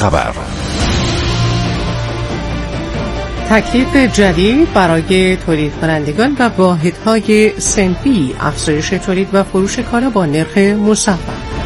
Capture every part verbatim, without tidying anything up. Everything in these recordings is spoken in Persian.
خبر. تکلیف جدید برای تولید کنندگان و واحدهای صنفی، افزایش تولید و فروش کالا با نرخ مصوب.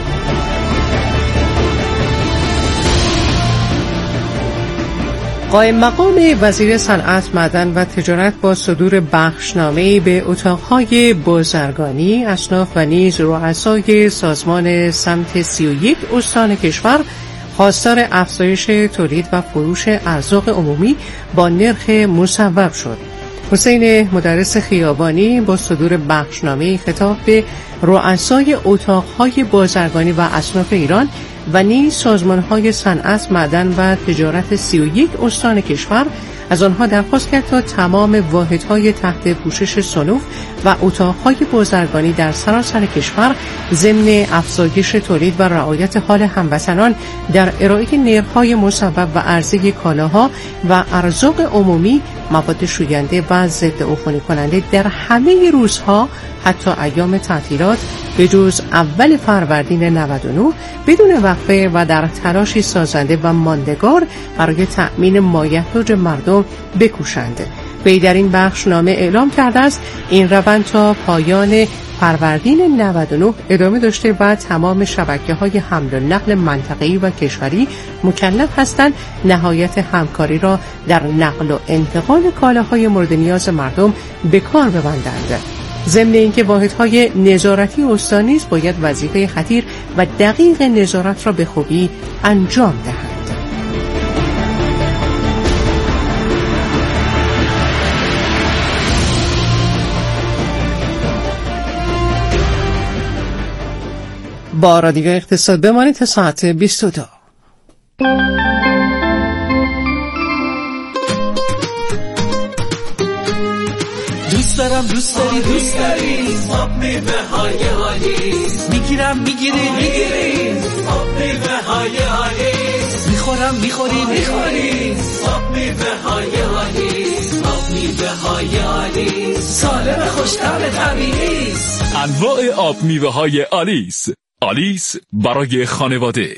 قائم مقام وزیر صنعت، معدن و تجارت با صدور بخشنامه‌ای به اتاقهای بازرگانی، اصناف و نیز رؤسای سازمان سمت سی و یک استان کشور خواستار افزایش تولید و فروش ارزاق عمومی با نرخ مصوب شد. حسین مدرس خیابانی با صدور بخشنامه‌ای خطاب به رؤسای اتاقهای بازرگانی و اصناف ایران و نیز سازمان‌های صنعت، معدن و تجارت سی و یک استان کشور از آنها درخواست کرد تا تمام واحدهای تحت پوشش صنوف و اتاقهای بازرگانی در سراسر کشور ضمن افزایش تولید و رعایت حال هموطنان در ارائه نرخ‌های مصوب و عرضه کالاها و ارزاق عمومی، مواد شوینده و ضد عفونی کننده در همه روزها حتی ایام تعطیلات به جز اول فروردین نود و نه بدون وقفه و در تلاشی سازنده و ماندگار برای تأمین مایحتاج مردم بکوشند. وی در این بخشنامه اعلام کرده است این روند تا پایان فروردین نود و نه ادامه داشته و تمام شبکه‌های حمل و نقل منطقه‌ای و کشوری مکلف هستند نهایت همکاری را در نقل و انتقال کالاهای مورد نیاز مردم به کار ببندند. ضمن اینکه واحدهای نظارتی استان نیز باید وظیفه خطیر و دقیق نظارت را به خوبی انجام دهند. با رادیو اقتصاد بمانید تا ساعت بیست و دو. دوست دارم دوست داری دوست داری آب میوه های آلیس، میگیرم میگیری میگیری آب میوه های آلیس، میخورم میخوری میخوری آب میوه های آلیس، آب میوه های آلیس سالم خوش‌طعم طبیعی است. انواع آب میوه های آلیس. آلیس برای خانواده.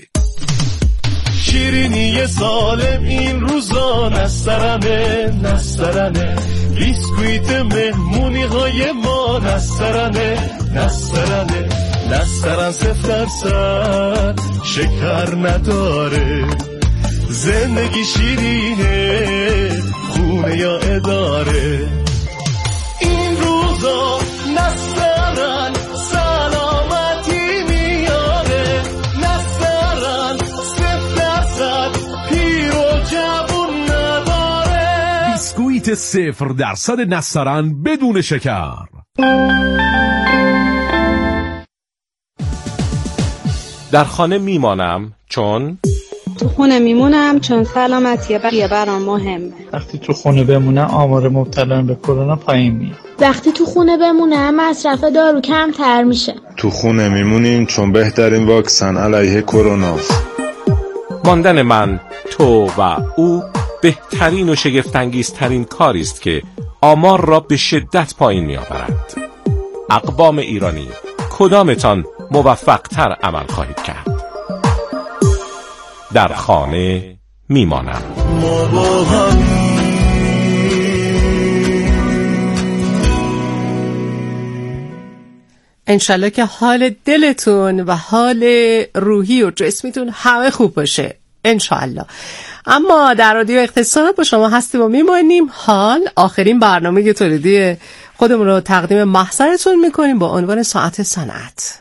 شیرینی سالم این روزا نسترنه نسترنه، بیسکویت مهمونی های ما نسترنه نسترنه، نسترن صفر درصد شکر نداره، زندگی شیرینه خونه یا اداره. این روزا نسترن سلامتی میاره، نسترن صفر درصد پیر و جوون نداره. بیسکویت صفر درصد نسترن بدون شکر. در خانه میمانم چون تو خونه میمونم چون سلامتی بقیه برام مهمه. وقتی تو خونه بمونم آمار مبتلایان به کرونا پایین میاد. وقتی تو خونه بمونم مصرف دارو کمتر میشه. تو خونه میمونیم چون بهترین واکسن علیه کروناست. ماندن من، تو و او بهترین و شگفت‌انگیزترین کاری است که آمار را به شدت پایین میآورد. اقوام ایرانی، کدامتان موفق‌تر عمل خواهید کرد؟ در خانه میمانم. ما با هم انشالله که حال دلتون و حال روحی و جسمیتون همه خوب باشه انشالله. اما در رادیو اقتصاد با شما هستیم و میمانیم. حال آخرین برنامه تولیدی خودمون رو تقدیم محضرتون میکنیم با عنوان ساعت صنعت.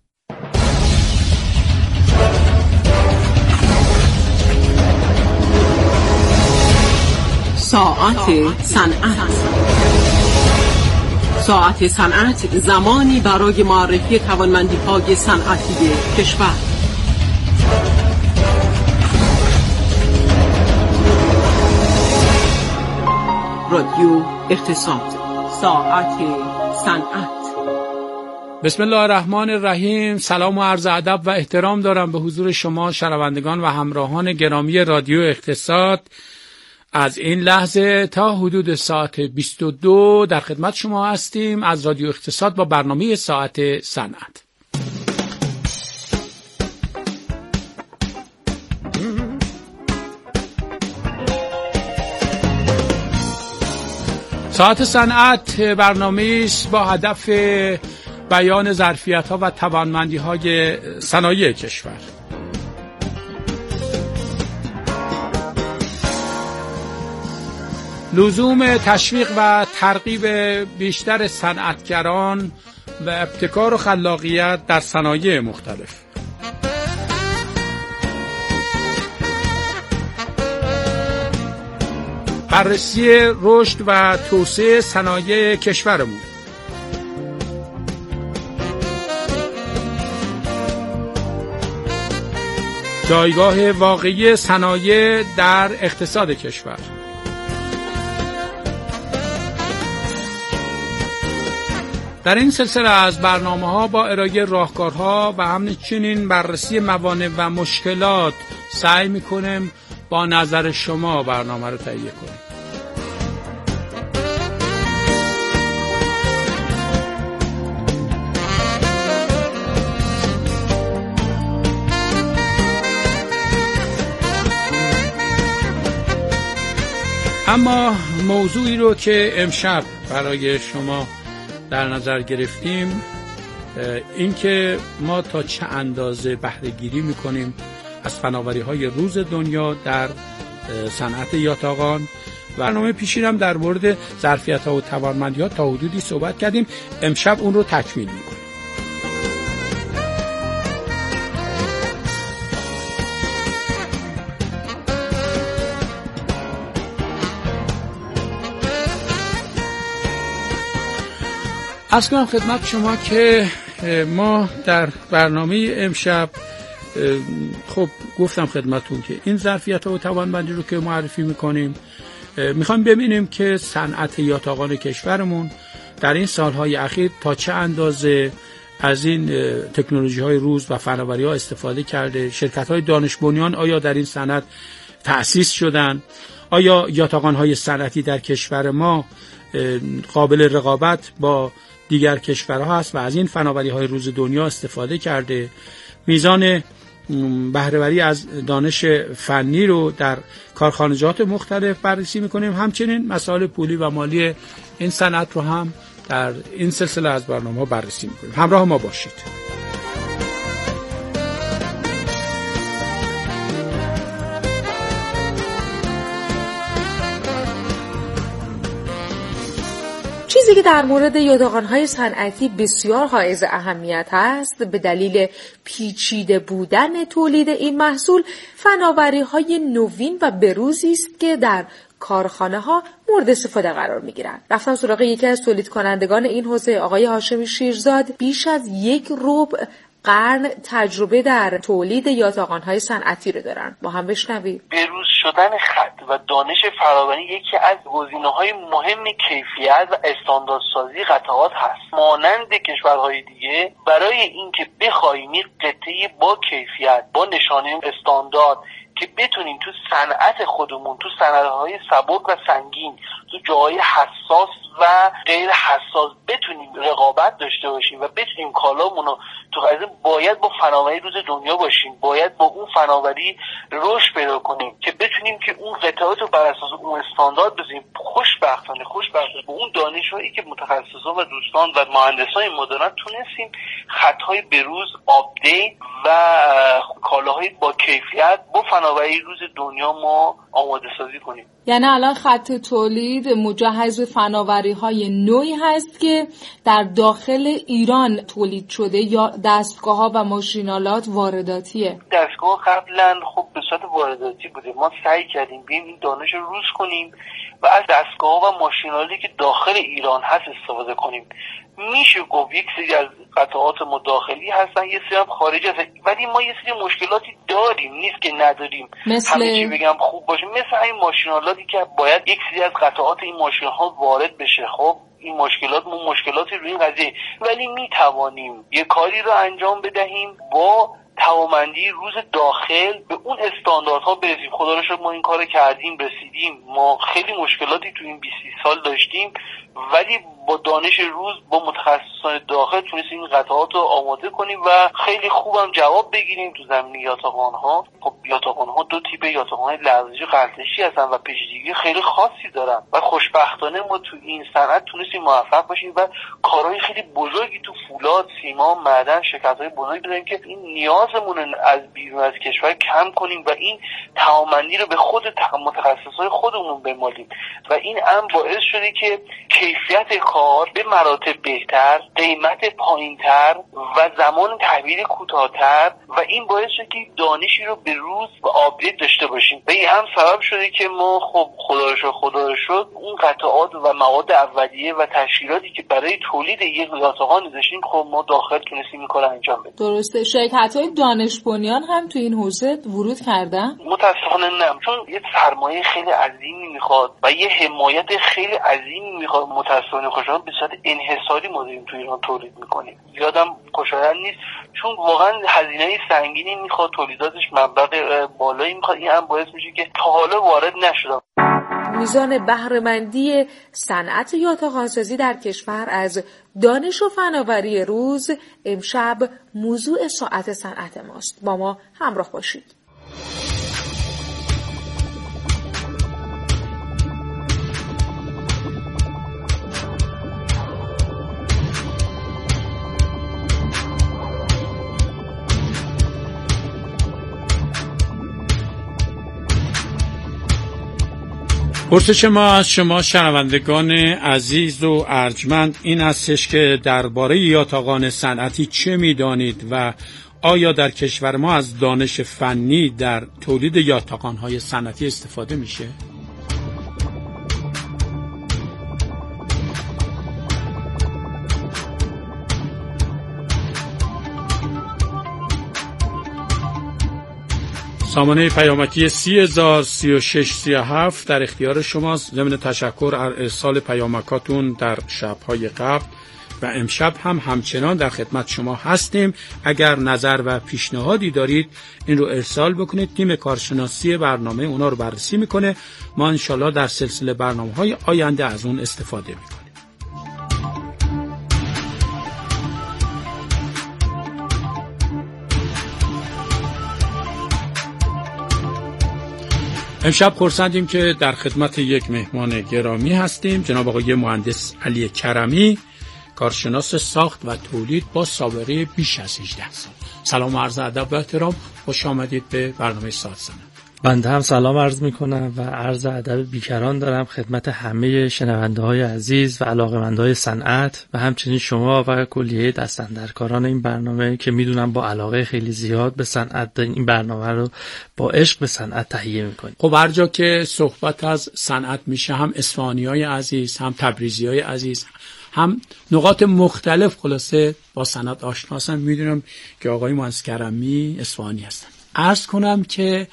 ساعت صنعت. ساعت صنعت زمانی برای معرفی توانمندی‌های صنعتی کشور. رادیو اقتصاد. ساعت صنعت. بسم الله الرحمن الرحیم. سلام و عرض ادب و احترام دارم به حضور شما شنوندگان و همراهان گرامی رادیو اقتصاد. از این لحظه تا حدود ساعت بیست و دو در خدمت شما هستیم از رادیو اقتصاد با برنامه ساعت صنعت. ساعت صنعت برنامه‌ای است با هدف بیان ظرفیت‌ها و توانمندی‌های صنایع کشور. لزوم تشویق و ترغیب بیشتر صنعتگران و ابتکار و خلاقیت در صنایع مختلف. بررسی رشد و توسعه صنایع کشورمون. جایگاه واقعی صنایع در اقتصاد کشور. در این سلسله از برنامه‌ها با ارائه راهکارها و همچنین بررسی موانع و مشکلات سعی می‌کنیم با نظر شما برنامه رو تهیه کنیم. اما موضوعی رو که امشب برای شما در نظر گرفتیم این که ما تا چه اندازه بهره گیری میکنیم از فناوری‌های روز دنیا در صنعت یاتاقان. برنامه پیشین هم در مورد ظرفیت‌ها و توانمندی‌ها تا حدودی صحبت کردیم. امشب اون رو تکمیل میکنیم. عرض کنم خدمت شما که ما در برنامه امشب خب گفتم خدمتون که این ظرفیت و توانمندی رو که معرفی میکنیم میخوایم ببینیم که صنعت یاتاقان کشورمون در این سالهای اخیر تا چه اندازه از این تکنولوژی های روز و فناوری ها استفاده کرده. شرکت های دانش بنیان آیا در این صنعت تأسیس شدن؟ آیا یاتاقان های صنعتی در کشور ما قابل رقابت با دیگر کشورها هست و از این فناوری‌های روز دنیا استفاده کرده؟ میزان بهره‌وری از دانش فنی رو در کارخانجات مختلف بررسی می‌کنیم. همچنین مسائل پولی و مالی این صنعت رو هم در این سلسله از برنامه‌ها بررسی می‌کنیم. همراه ما باشید. چیزی که در مورد یاتاقان‌های صنعتی بسیار حائز اهمیت است به دلیل پیچیده بودن تولید این محصول فناوری‌های نوین و بروزی است که در کارخانه‌ها مورد استفاده قرار می‌گیرند. رفتم سراغ یکی از تولید کنندگان این حوزه، آقای هاشمی شیرزاد. بیش از یک ربع قرن تجربه در تولید یاتاقان‌های صنعتی رو دارن. با هم بشنوید. بروز شدن خط و دانش فراوانی یکی از گزینه‌های مهم کیفیت و استانداردسازی قطعات هست. مانند کشورهای دیگه برای اینکه بخوایم یک قطعه با کیفیت با نشانه استاندارد که بتونیم تو صنعت خودمون، تو صنعت‌های سبک و سنگین، تو جاهای حساس و غیر حساس بتونیم رقابت داشته باشیم و بتونیم کالامون رو تو از باید با فناوری روز دنیا باشیم، باید با اون فناوری رشد پیدا کنیم که بتونیم که اون قطعات رو بر اساس اون استاندارد بزنیم. خوشبختانه خوشبختانه با اون دانش‌هایی که متخصصان و دوستان و مهندسان ما دارن تونستیم خط‌های بروز، آپدیت و کالاهای با کیفیت با فناوری روز دنیا ما آماده سازی کنیم. یعنی الان خط تولید مجهز فناوری‌های نوعی هست که در داخل ایران تولید شده یا دستگاه‌ها و ماشینالات وارداتیه؟ دستگاه قبلا خب به صورت وارداتی بوده. ما سعی کردیم بیایم این دانش رو روز کنیم و از دستگاه‌ها و ماشینالاتی که داخل ایران هست استفاده کنیم. میشه گفت یک سری از قطعات ما داخلی هستن، یه سری هم خارجی هستن، ولی ما یه سری مشکلاتی داریم، نیست که نداریم. مثل همه چی بگم خوب باشه، مثل این ماشینالاتی که باید یک سری از قطعات این ماشین‌ها وارد بشه. خب این مشکلات ما مشکلاتی روی این قضیه، ولی میتوانیم یه کاری رو انجام بدهیم با توانمندی روز داخل به اون استانداردها برسیم. خدا رو شکر ما این کار کردیم، رسیدیم. ما خیلی مشکلاتی تو این بیست سال داشتیم، ولی با دانش روز با متخصصان داخل تونستیم این قطعات رو آماده کنیم و خیلی خوبم جواب بگیریم تو زمینه یاتاقان‌ها. خب یاتاقان‌ها دو تیپ یاتاقان لرزشی قلتشی هستن و پیچیدگی خیلی خاصی دارن و خوشبختانه ما تو این صنعت تونستیم موفق باشیم و کارهای خیلی بزرگی تو فولاد، سیمان، معدن، شرکت‌های بزرگی داریم که این نیازمون از بیرون از کشور کم کنیم و این توانمندی رو به خود متخصصای خودمون بمالیم و این هم باعث شده که کیفیت کار به مراتب بهتر، قیمت پایینتر و زمان تحویل کوتاه‌تر و این باعث شده که دانشی رو به روز و آپدیت داشته باشیم و این هم سبب شده که ما خب خدا رو شکر خدا رو شکر اون قطعات و مواد اولیه و تشکیلاتی که برای تولید یک یاتاقان داشتیم خب ما داخل تونستیم این کار انجام بدیم. درسته. شرکت‌های دانش بنیان هم تو این حوزه ورود کردن؟ متأسفانه نه، چون یه سرمایه خیلی عظیمی میخواد و یه حمایت خیلی عظیمی میخواد. متأسفانه خوشحالم به صورت انحصاری ما داریم تو ایران تولید میکنیم. زیادم خوشایند نیست چون واقعا هزینه سنگینی میخواد، تولیداتش مبلغ بالایی میخواد. این هم باعث میشه که تا حالا وارد نشدم. میزان بهره‌مندی صنعت یاتاق‌سازی در کشور از دانش و فناوری روز امشب موضوع ساعت صنعت ماست. با ما همراه باشید. پرسش ما از شما شنوندگان عزیز و ارجمند این هستش که درباره یاتاقان صنعتی چه می‌دانید و آیا در کشور ما از دانش فنی در تولید یاتاقان‌های صنعتی استفاده میشه؟ سامانه پیامکی سی هزار سی و شش سی و هفت در اختیار شماست. ضمن تشکر از ارسال پیامکاتون در شب‌های قبل و امشب هم همچنان در خدمت شما هستیم. اگر نظر و پیشنهادی دارید این رو ارسال بکنید. تیم کارشناسی برنامه اونا رو بررسی میکنه. ما انشالله در سلسله برنامه‌های آینده از اون استفاده میکنیم. امشب خرسندیم که در خدمت یک مهمان گرامی هستیم، جناب آقای مهندس علی کرمی، کارشناس ساخت و تولید با سابقه بیش از هجده سال. سلام و عرض ادب و احترام، خوش آمدید به برنامه ساعت صنعت. بنده هم سلام عرض میکنم و عرض ادب بیکران دارم خدمت همه شنونده های عزیز و علاقه‌مندان صنعت و همچنین شما و کلیه دستاندرکاران این برنامه که میدونم با علاقه خیلی زیاد به صنعت این برنامه رو با عشق به صنعت تهیه میکنید. خب هر جا که صحبت از صنعت میشه هم اصفهانیای عزیز، هم تبریزیای عزیز، هم نقاط مختلف خلاصه با صنعت آشنا هستن. میدونم که آقای مهندس کرمی اصفهانی هستن. عرض کنم که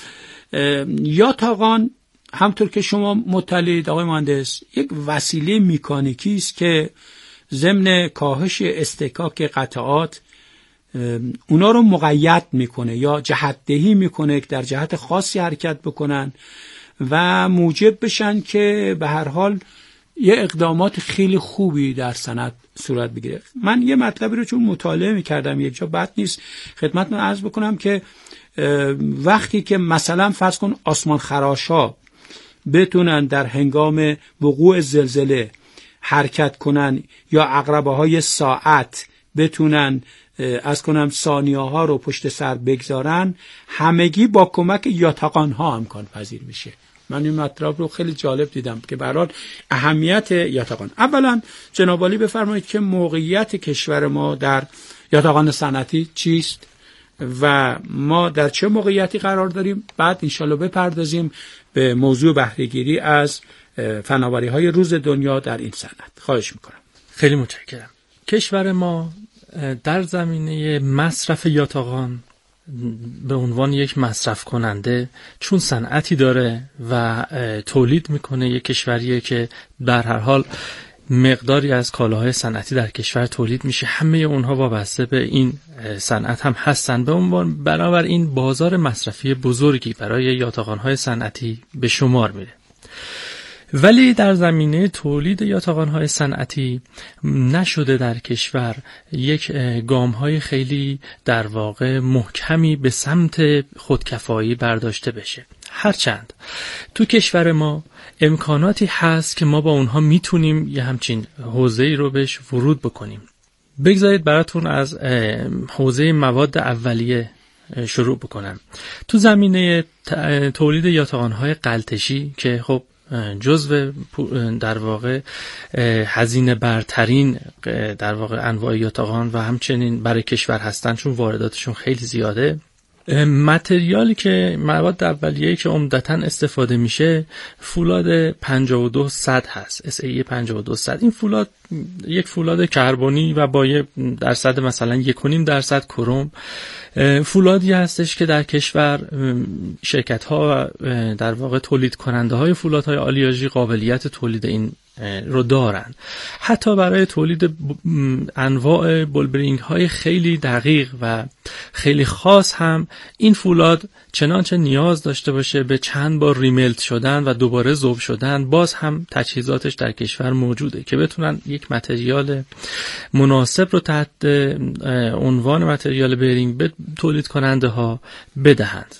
یاتاقان همطور که شما مطلعید آقای مهندس یک وسیله مکانیکی است که ضمن کاهش استحکاک قطعات اونا رو مقید میکنه یا جهت دهی میکنه که در جهت خاصی حرکت بکنن و موجب بشن که به هر حال یه اقدامات خیلی خوبی در صنعت صورت بگیره. من یه مطلبی رو چون مطالعه میکردم یک جا بد نیست خدمتتون عرض بکنم که وقتی که مثلا فرض کن آسمان خراشا بتونن در هنگام وقوع زلزله حرکت کنن یا عقربه های ساعت بتونن از کنم ثانیه ها رو پشت سر بگذارن، همگی با کمک یاتاقان ها امکان پذیر میشه. من این مطلب رو خیلی جالب دیدم که به هر حال اهمیت یاتاقان. اولا جناب عالی بفرمایید که موقعیت کشور ما در یاتاقان صنعتی چیست و ما در چه موقعیتی قرار داریم، بعد انشالله بپردازیم به موضوع بهره‌گیری از فناوری‌های روز دنیا در این صنعت. خواهش میکنم. خیلی متشکرم. کشور ما در زمینه مصرف یاتاقان به عنوان یک مصرف کننده چون صنعتی داره و تولید میکنه، یک کشوریه که در هر حال مقداری از کالاهای صنعتی در کشور تولید میشه، همه اونها وابسته به این صنعت هم هستن. به عنوان بنابراین بازار مصرفی بزرگی برای یاتاقان‌های صنعتی به شمار میره. ولی در زمینه تولید یاتاقان‌های صنعتی نشده در کشور یک گام‌های خیلی در واقع محکمی به سمت خودکفایی برداشته بشه. هرچند تو کشور ما امکاناتی هست که ما با اونها میتونیم یه همچین حوزه‌ای رو بهش ورود بکنیم. بگذارید براتون از حوزه مواد اولیه شروع بکنم. تو زمینه تولید یاتاقان‌های غلتشی که خب جزو در واقع هزینه برترین در واقع انواع یاتاقان و همچنین برای کشور هستن چون وارداتشون خیلی زیاده، متریالی که مواد اولیه‌ای که عمدتاً استفاده میشه فولاد پنجاه و دو صد هست، اس ای پنجاه و دو صد. این فولاد یک فولاد کربنی و با یک درصد مثلا یک و نیم درصد کروم فولادی هستش که در کشور شرکت‌ها در واقع تولید کننده های فولادهای آلیاژی قابلیت تولید این رو دارن. حتی برای تولید انواع بولبرینگ های خیلی دقیق و خیلی خاص هم این فولاد چنانچه نیاز داشته باشه به چند بار ریملت شدن و دوباره ذوب شدن، باز هم تجهیزاتش در کشور موجوده که بتونن یک متریال مناسب رو تحت عنوان متریال بیرینگ به تولید کننده ها بدهند.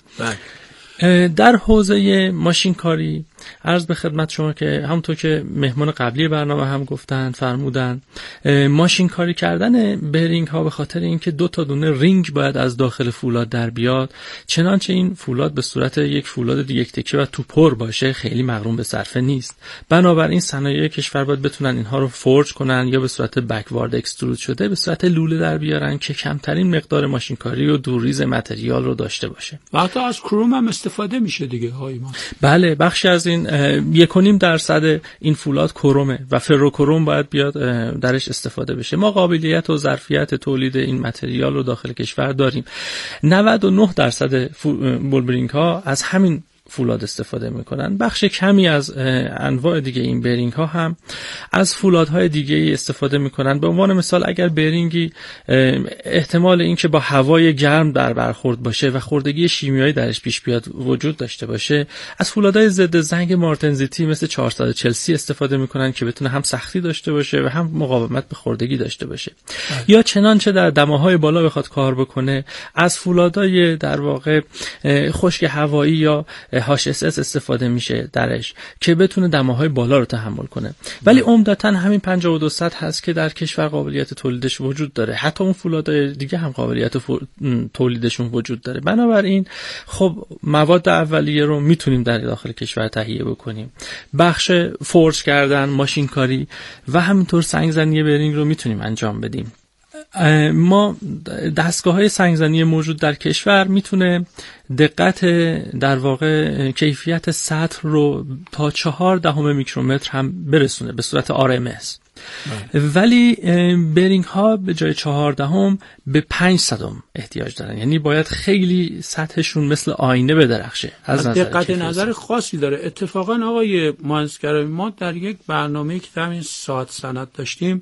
در حوزه ماشین کاری عرض به خدمت شما که همونطور که مهمان قبلی برنامه هم گفتن فرمودن، ماشین کاری کردن بیرینگ ها به خاطر اینکه دو تا دونه رینگ باید از داخل فولاد در بیاد، چنانچه این فولاد به صورت یک فولاد یک تکه و توپر باشه خیلی مغروم به صرفه نیست. بنابراین صنایع کشور باید بتونن اینها رو فورج کنن یا به صورت بکوارد اکسترود شده به صورت لوله در بیارن که کمترین مقدار ماشین کاری و دوریز متریال رو داشته باشه. و حتی از کروم هم استفاده میشه دیگه های ما. بله، بخشی از این یک و نیم درصد این فولاد کرومه و فرو باید بیاد درش استفاده بشه. ما قابلیت و ظرفیت تولید این متریال رو داخل کشور داریم. نود و نه درصد بولبرینگ ها از همین فولاد استفاده میکنن. بخش کمی از انواع دیگه این بیرینگ ها هم از فولادهای دیگه استفاده میکنن. به عنوان مثال اگر بیرینگی احتمال اینکه با هوای گرم در برخورد باشه و خوردگی شیمیایی درش پیش بیاد وجود داشته باشه، از فولادهای ضد زنگ مارتنزیتی مثل چهارصد و چهل سی استفاده میکنن که بتونه هم سختی داشته باشه و هم مقاومت به خوردگی داشته باشه. اه. یا چنانچه در دماهای بالا بخواد کار بکنه، از فولادهای در واقع خشک هوایی یا هاش اس اس استفاده میشه درش که بتونه دماهای بالا رو تحمل کنه. ولی عمدتاً همین پنجاه و دو صد هست که در کشور قابلیت تولیدش وجود داره. حتی اون فولادهای دیگه هم قابلیت فو... تولیدشون وجود داره. بنابراین خب مواد اولیه رو میتونیم در داخل کشور تهیه بکنیم. بخش فورج کردن، ماشین کاری و همینطور سنگزنی بیرینگ رو میتونیم انجام بدیم. ما دستگاه‌های سنگزنی موجود در کشور میتونه دقت در واقع کیفیت سطح رو تا چهار دهم میکرومتر هم برسونه به صورت آر ام اس. ولی بیرینگ ها به جای چهار دهم به پنج صدم احتیاج دارن، یعنی باید خیلی سطحشون مثل آینه بدرخشه. از نظر دقت نظر خاصی داره. اتفاقا آقای مهندس ما در یک برنامه‌ای که همین ساعت صنعت داشتیم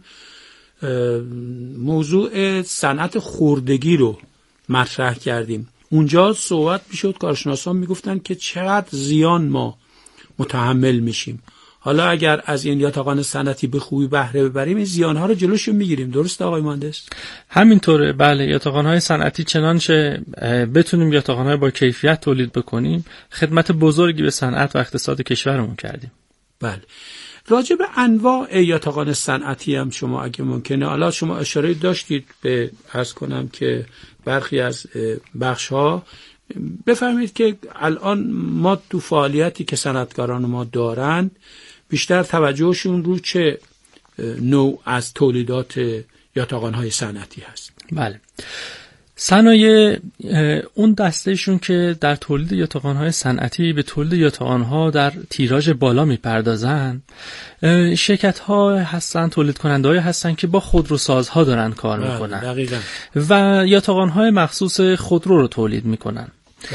موضوع صنعت خوردگی رو مطرح کردیم. اونجا صحبت میشد، کارشناسان میگفتن که چقدر زیان ما متحمل میشیم. حالا اگر از این یاتاقان صنعتی به خوبی بهره ببریم این زیانها رو جلوشو میگیریم. درست آقای مهندس؟ همینطوره. بله، یاتاقان‌های صنعتی چنانچه بتونیم یاتاقان‌های با کیفیت تولید بکنیم خدمت بزرگی به صنعت و اقتصاد کشورمون کردیم. بله. راجع به انواع یاتاقان صنعتی هم شما اگه ممکنه، حالا شما اشاره داشتید به عرض کنم که برخی از بخش‌ها بفهمید که الان ما تو فعالیتی که صنعتکاران ما دارن بیشتر توجهشون رو چه نوع از تولیدات یاتاقان‌های صنعتی هست. بله، صنایع اون دستهشون که در تولید یاتاقان‌های صنعتی به تولید یاتاقان‌ها در تیراژ بالا میپردازن، شرکت‌ها هستن، تولید کننده‌های هستن که با خودروسازها دارن کار میکنن. دقیقاً. و یاتاقان‌های مخصوص خودرو رو تولید میکنن. بله.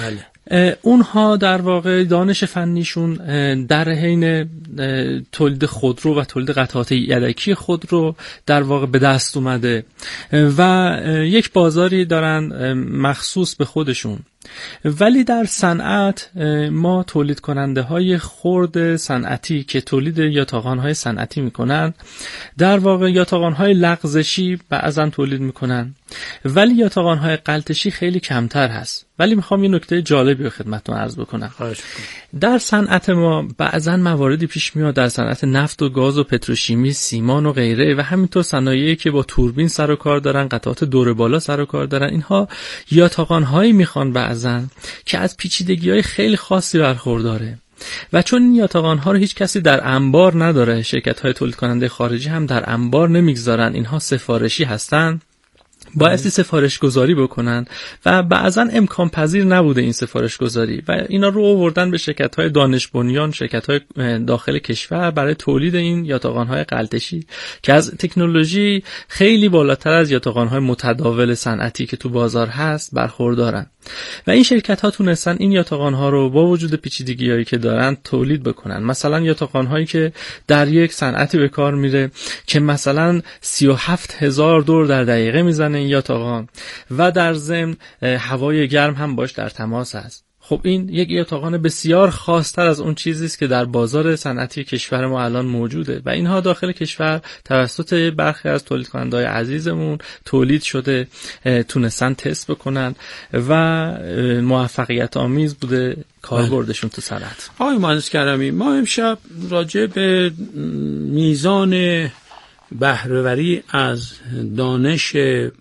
اونها در واقع دانش فنیشون در حین تولید خودرو و تولید قطعات یدکی خودرو در واقع به دست اومده و یک بازاری دارن مخصوص به خودشون. ولی در صنعت ما تولید کننده های خرد صنعتی که تولید یاتاقان های صنعتی میکنن در واقع یاتاقان های لغزشی بعضا تولید میکنن، ولی یاتاقان های غلتشی خیلی کمتر هست. ولی میخوام یه نکته جالبی رو خدمتتون عرض بکنم. در صنعت ما بعضا مواردی پیش میاد، در صنعت نفت و گاز و پتروشیمی، سیمان و غیره و همینطور صنایعی که با توربین سر و کار دارن، قطعات دور بالا سر و کار دارن، اینها یاتاقان هایی میخوان بعضا که از پیچیدگی‌های خیلی خاصی برخورداره و چون این یاتاقان ها رو هیچ کسی در انبار نداره، شرکت های تولید کننده خارجی هم در انبار نمیگذارن، اینها سفارشی هستن، بایستی سفارش گذاری بکنن و بعضا امکان پذیر نبوده این سفارش گذاری و اینا رو آوردن به شرکت های دانش بنیان، شرکت های داخل کشور برای تولید این یاتاقان های غلتشی که از تکنولوژی خیلی بالاتر از یاتاقان های متداول صنعتی که تو بازار هست برخوردارن و این شرکت ها تونستن این یاتاقان ها رو با وجود پیچیدگی هایی که دارن تولید بکنن. مثلا یاتاقان هایی که در یک صنعتی به کار میره که مثلا سی و هفت هزار دور در دقیقه میزنه این یاتاقان و در ضمن هوای گرم هم باش در تماس است. خب این یک یاتاقان بسیار خاص‌تر از اون چیزی است که در بازار صنعتی کشور ما الان موجوده و اینها داخل کشور توسط برخی از تولید کننده‌های عزیزمون تولید شده، تونستن تست بکنن و موفقیت آمیز بوده کاربردشون تو صنعت. آقای مهندس کرمی، ما امشب راجع به میزان بهره‌وری از دانش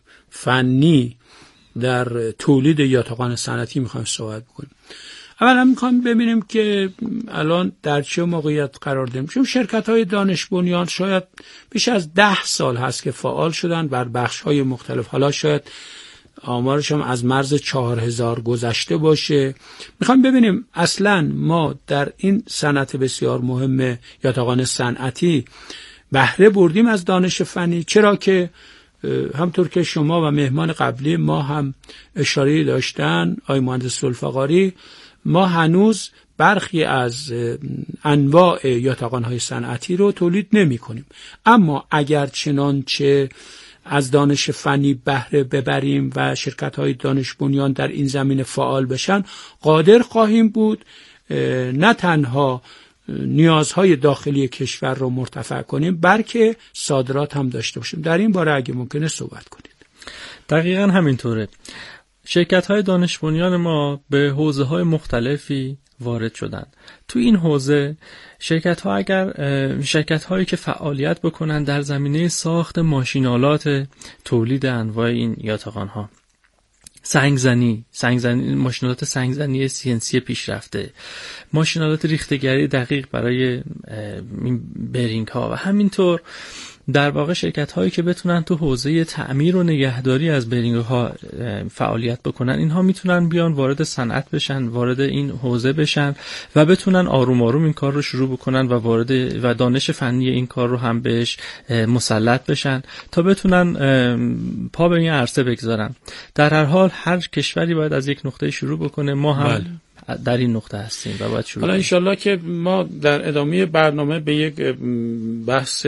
فنی در تولید یاتاقان صنعتی میخوایم صحبت بکنیم. اولا میخوایم ببینیم که الان در چه موقعیت قرار داریم، چون شرکت‌های دانش بنیان شاید بیش از ده سال هست که فعال شدن بر بخش‌های مختلف، حالا شاید آمارش هم از مرز چهار هزار گذشته باشه. میخوایم ببینیم اصلا ما در این صنعت بسیار مهم یاتاقان صنعتی بهره بردیم از دانش فنی، چرا که همطور که شما و مهمان قبلی ما هم اشاره داشتن آقای مهندس ذوالفقاری، ما هنوز برخی از انواع یاتاقان‌های صنعتی رو تولید نمی کنیم. اما اگر چنانچه از دانش فنی بهره ببریم و شرکت‌های دانش بنیان در این زمینه فعال بشن، قادر خواهیم بود نه تنها نیازهای داخلی کشور رو مرتفع کنیم بلکه صادرات هم داشته باشیم. در این باره اگه ممکنه صحبت کنید. دقیقاً همینطوره. شرکت‌های دانش بنیان ما به حوزه‌های مختلفی وارد شدن. تو این حوزه شرکت‌ها اگر شرکت‌هایی که فعالیت بکنن در زمینه ساخت ماشین‌آلات تولید انواع این یاتاقان‌ها، سنگزنی، سنگزنی، ماشینالات سنگزنی سی ان سی پیشرفته، ماشینالات ریختگری دقیق برای این برینگ ها و همینطور در واقع شرکت هایی که بتونن تو حوزه تعمیر و نگهداری از برینگ ها فعالیت بکنن، اینها میتونن بیان وارد صنعت بشن، وارد این حوزه بشن و بتونن آروم آروم این کار رو شروع بکنن و وارد و دانش فنی این کار رو هم بهش مسلط بشن تا بتونن پا به این عرصه بگذارن. در هر حال هر کشوری باید از یک نقطه شروع بکنه، ما هم بله. در این نقطه هستیم و باید شروع. حالا انشالله که ما در ادامه برنامه به یک بحث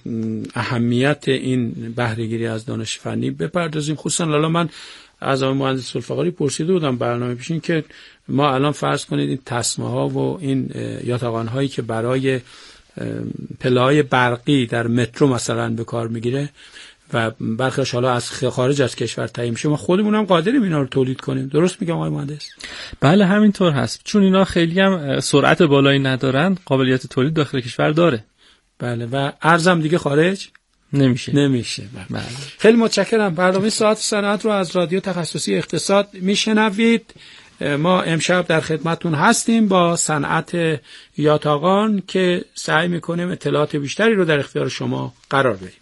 اهمیت این بهره‌گیری از دانش فنی بپردازیم. خصوصا حالا من از آقای مهندس ذوالفقاری پرسیده بودم برنامه پیشین که ما الان فرض کنید این تسمه ها و این یاتاقان هایی که برای پله‌های برقی در مترو مثلا به کار میگیره و برخیش حالا از خارج از کشور تهیه میشه، ما خودمون هم قادریم اینا رو تولید کنیم. درست میگم آقای مهندس؟ بله همینطور هست، چون اینا خیلی هم سرعت بالایی ندارن، قابلیت تولید داخل کشور داره. بله و ارزم دیگه خارج نمیشه نمیشه بله. بله. خیلی متشکرم. برنامه ساعت صنعت رو از رادیو تخصصی اقتصاد میشنوید. ما امشب در خدمتون هستیم با صنعت یاتاقان که سعی میکنیم اطلاعات بیشتری رو در اختیار شما قرار بدیم.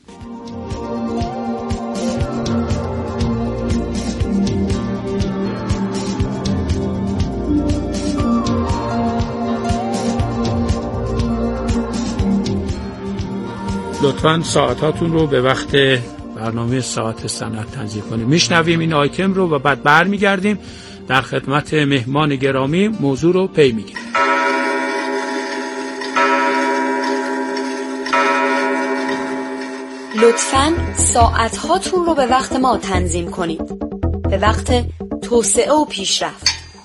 لطفاً ساعتاتون رو به وقت برنامه ساعت صنعت تنظیم کنیم. میشنویم این آیتم رو و بعد برمیگردیم در خدمت مهمان گرامی موضوع رو پی میگیریم. لطفاً ساعت هاتون رو به وقت ما تنظیم کنید، به وقت توسعه و پیشرفت.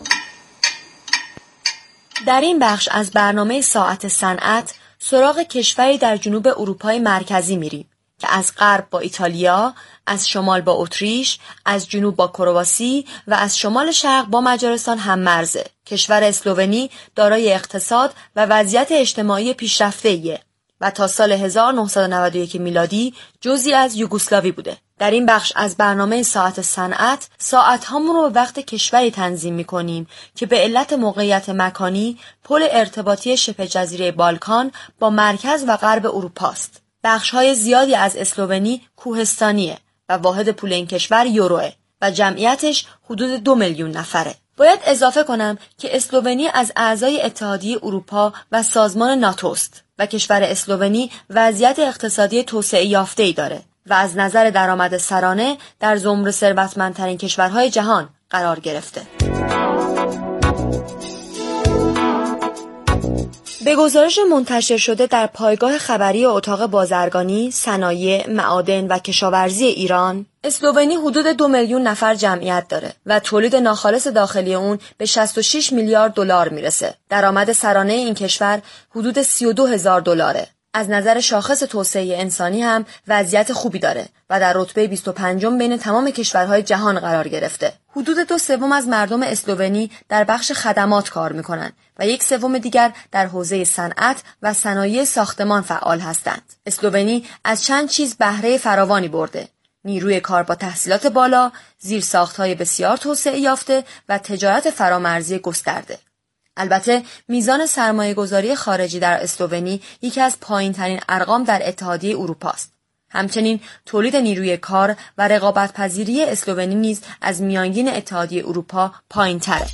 در این بخش از برنامه ساعت صنعت سراغ کشوری در جنوب اروپای مرکزی میریم که از غرب با ایتالیا، از شمال با اتریش، از جنوب با کرواسی و از شمال شرق با مجارستان هم مرزه. کشور اسلوونی دارای اقتصاد و وضعیت اجتماعی پیشرفته‌ایه و تا سال هزار و نهصد و نود و یک میلادی جزئی از یوگسلاوی بوده. در این بخش از برنامه ساعت صنعت ساعت هامون رو به وقت کشوری تنظیم می‌کنیم که به علت موقعیت مکانی پل ارتباطی شبه جزیره بالکان با مرکز و غرب اروپا است. بخش‌های زیادی از اسلوونی کوهستانیه و واحد پول این کشور یوروه و جمعیتش حدود دو میلیون نفره. باید اضافه کنم که اسلوونی از اعضای اتحادیه اروپا و سازمان ناتو است و کشور اسلوونی وضعیت اقتصادی توسعه یافته‌ای داره و از نظر درآمد سرانه در زمره ثروتمندترین کشورهای جهان قرار گرفته. به گزارش منتشر شده در پایگاه خبری اتاق بازرگانی، صنایع، معادن و کشاورزی ایران، اسلوونی حدود دو میلیون نفر جمعیت داره و تولید ناخالص داخلی اون به شصت و شش میلیارد دلار میرسه. درآمد سرانه این کشور حدود سی و دو هزار دلاره. از نظر شاخص توسعه انسانی هم وضعیت خوبی داره و در رتبه بیست و پنجم بین تمام کشورهای جهان قرار گرفته. حدود دو سوم از مردم اسلوونی در بخش خدمات کار میکنن و یک سوم دیگر در حوزه صنعت و صنایع ساختمان فعال هستند. اسلوونی از چند چیز بهره فراوانی برده: نیروی کار با تحصیلات بالا، زیرساخت‌های بسیار توسعه یافته و تجارت فرامرزی گسترده. البته میزان سرمایه‌گذاری خارجی در اسلوونی یکی از پایین‌ترین ارقام در اتحادیه اروپا است. همچنین تولید نیروی کار و رقابت‌پذیری اسلوونی نیز از میانگین اتحادیه اروپا پایین‌تره.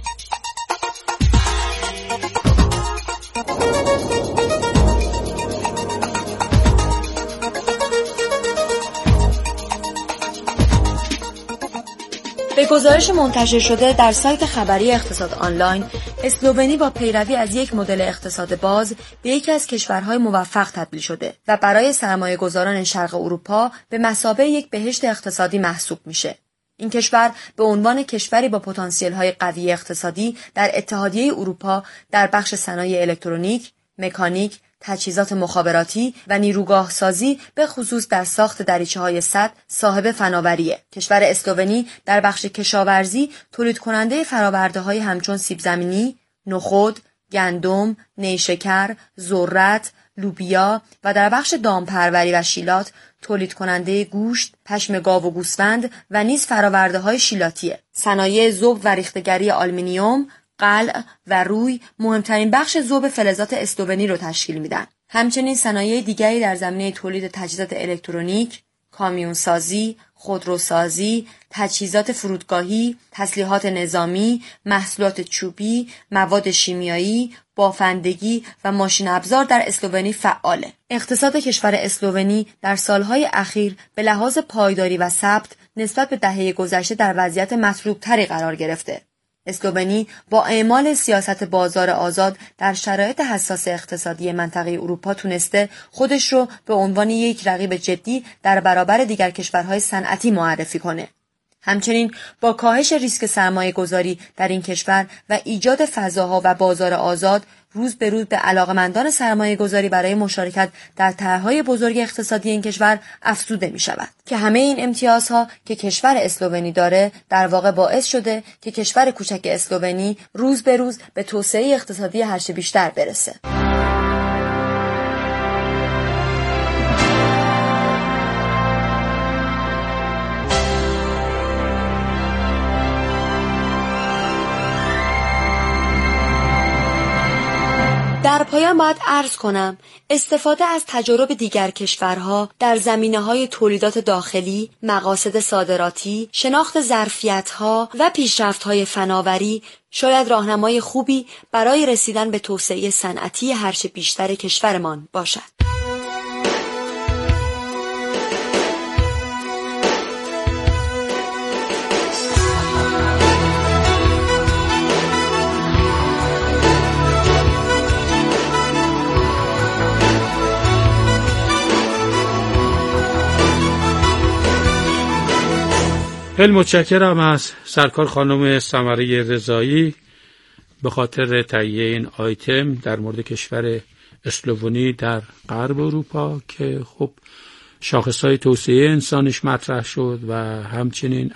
به گزارش منتشر شده در سایت خبری اقتصاد آنلاین، اسلوونی با پیروی از یک مدل اقتصاد باز به یکی از کشورهای موفق تبدیل شده و برای سرمایه‌گذاران شرق اروپا به مثابه یک بهشت اقتصادی محسوب میشه. این کشور به عنوان کشوری با پتانسیل‌های قوی اقتصادی در اتحادیه اروپا در بخش صنایع الکترونیک، مکانیک، تجهیزات مخابراتی و نیروگاه سازی به خصوص در ساخت دریچه‌های سد صاحب فناوریه. کشور اسلوونی در بخش کشاورزی تولید کننده فرآورده‌های همچون سیب زمینی، نخود، گندم، نیشکر، ذرت، لوبیا و در بخش دامپروری و شیلات تولید کننده گوشت، پشم گاو و گوسفند و نیز فرآورده‌های شیلاتیه. صنایع ذوب و ریختگری آلومینیوم، قلع و روی مهمترین بخش ذوب فلزات اسلوونی رو تشکیل میدن. همچنین صنایع دیگری در زمینه تولید تجهیزات الکترونیک، کامیونسازی، خودروسازی، تجهیزات فرودگاهی، تسلیحات نظامی، محصولات چوبی، مواد شیمیایی، بافندگی و ماشین ابزار در اسلوونی فعاله. اقتصاد کشور اسلوونی در سالهای اخیر به لحاظ پایداری و ثبات نسبت به دهه گذشته در وضعیت مطلوب‌تری قرار گرفته. اسلوونی با اعمال سیاست بازار آزاد در شرایط حساس اقتصادی منطقه اروپا تونسته خودش رو به عنوان یک رقیب جدی در برابر دیگر کشورهای صنعتی معرفی کنه. همچنین با کاهش ریسک سرمایه گذاری در این کشور و ایجاد فضاها و بازار آزاد روز به روز به علاقمندان سرمایه گذاری برای مشارکت در طرح‌های بزرگ اقتصادی این کشور افزوده می شود که همه این امتیازها که کشور اسلوونی داره در واقع باعث شده که کشور کوچک اسلوونی روز به روز به توسعه اقتصادی هرچه بیشتر برسه. در پایان باید عرض کنم استفاده از تجارب دیگر کشورها در زمینه‌های تولیدات داخلی، مقاصد صادراتی، شناخت ظرفیت‌ها و پیشرفت‌های فناوری شاید راهنمای خوبی برای رسیدن به توسعه صنعتی هرچه بیشتر کشورمان باشد. خیلی متشکرم از سرکار خانم سمره رضایی به خاطر تهیه این آیتم در مورد کشور اسلوونی در غرب اروپا که خب شاخصهای توسعه انسانش مطرح شد و همچنین